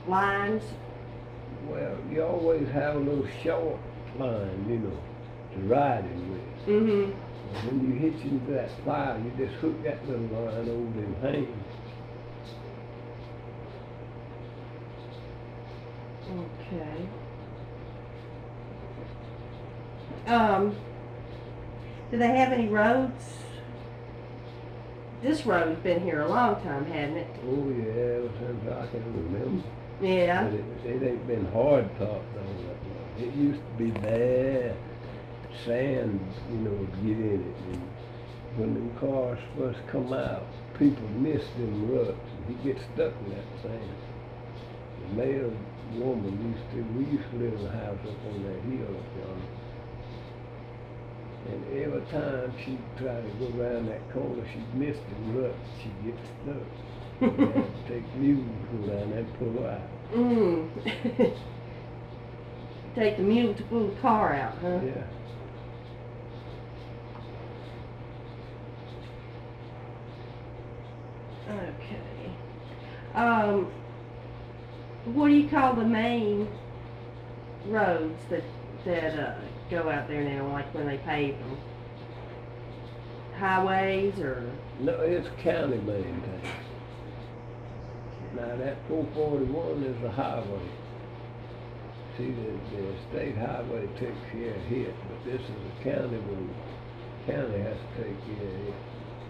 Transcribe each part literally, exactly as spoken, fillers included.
lines? Well, you always have a little short line, you know, to ride it with. Mm-hmm. And when you hitch into that plow, you just hook that little line over them hands. Okay. Um, do they have any roads? This road's been here a long time, hasn't it? Oh yeah, ever since I can remember. Yeah. But it, it ain't been hard top though. That much. It used to be bad. Sand, you know, would get in it. And when them cars first come out, people miss them ruts. And he gets stuck in that sand. The male woman used to, we used to live in a house up on that hill up yonder. And every time she'd try to go around that corner, she'd miss the rut. She'd get stuck. You had to take mules to go down there and pull her out. Mm. Take the mule to pull the car out, huh? Yeah. Okay. Um, what do you call the main roads that that uh, go out there now, like when they pave them? Highways or? No, it's county maintained. Now that four forty-one is a highway. See, the, the state highway takes care of it, but this is a county road. County has to take care of it.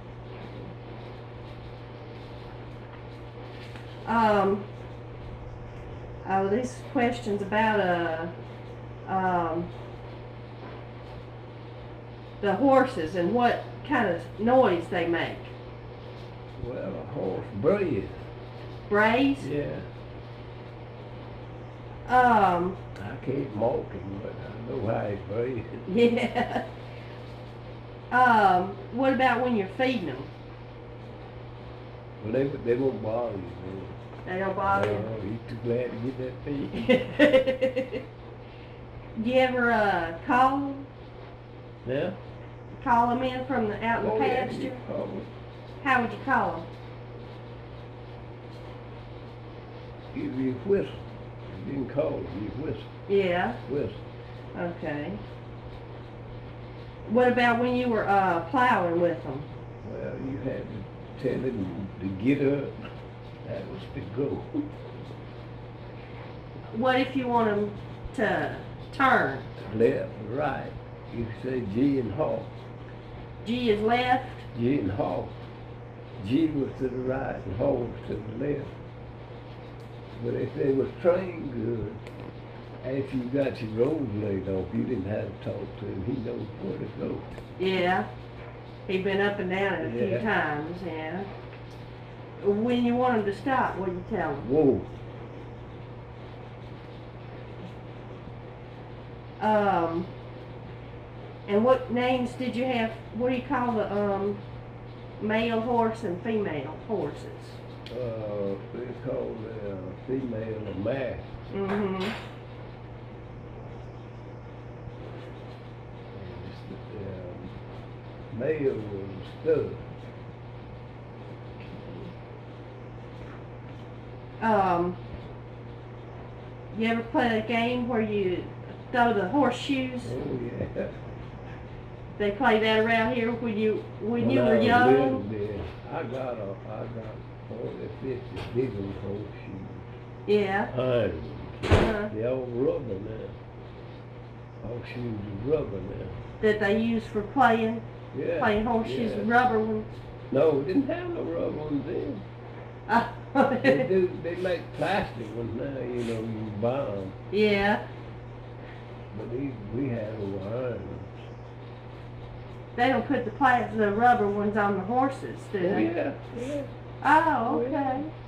Um, oh, these questions about uh, um, the horses and what kind of noise they make. Well, a horse brays. Brays? Yeah. Um. I can't mock him, but I know how he brays. Yeah. Um. What about when you're feeding them? Well, they they won't bother you, man. They don't bother you? No, he's too glad to get that feed. Do you ever uh, call them? Yeah? Call them in from the out in the Oh, yeah, pasture? you call them. How would you call them? You, you whistle. You didn't call them, you whistle. Yeah. Whistle. Okay. What about when you were uh, plowing with them? Well, you had to tell him to get up. That was the go. What if you want them to turn? Left, right. You say G and Hawk. G is left. G and Hawk. G was to the right and Hawk was to the left. But if they was trained good, after you got your road laid off, you didn't have to talk to him. He knows where to go. Yeah. He'd been up and down it a Yeah. few times, yeah. When you want him to stop, what do you tell him? Whoa. Um, and what names did you have? What do you call the um, male horse and female horses? Uh, they call the uh, female a mare. Mm-hmm. And the um, male was a stud. Um, you ever play a game where you throw the horseshoes? Oh yeah. They play that around here when you when you When were I was young. little bit, I got a, I got forty, fifty big old horseshoes. Yeah. Hundreds. Uh-huh. They all rubber now. Horseshoes is rubber now. That they use for playing, Yeah. playing horseshoes yeah. and rubber ones. No, we didn't have no rubber ones then. Uh, They do. They make plastic ones now. You know, you buy them. yeah. But these we had over iron. They don't put the pla the rubber ones on the horses, do Oh they? yeah. Yeah. Oh, Oh, yeah. okay.